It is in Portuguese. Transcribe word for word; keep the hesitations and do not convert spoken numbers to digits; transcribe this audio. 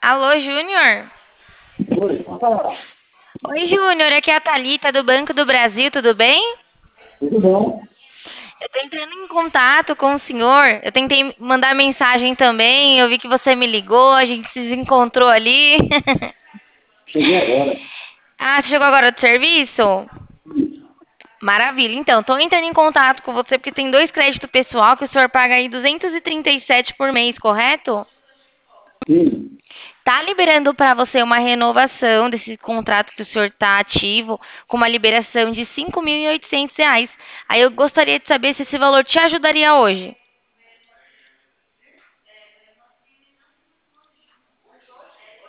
Alô, Júnior? Oi, fala. Oi, Júnior, aqui é a Thalita do Banco do Brasil, tudo bem? Tudo bom? Eu tô entrando em contato com o senhor. Eu tentei mandar mensagem também, eu vi que você me ligou, a gente se encontrou ali. Cheguei agora. Ah, você chegou agora do serviço? Maravilha. Então, tô entrando em contato com você porque tem dois créditos pessoal que o senhor paga aí duzentos e trinta e sete por mês, correto? Sim. Tá liberando para você uma renovação desse contrato que o senhor tá ativo, com uma liberação de cinco mil e oitocentos reais. Aí eu gostaria de saber se esse valor te ajudaria hoje.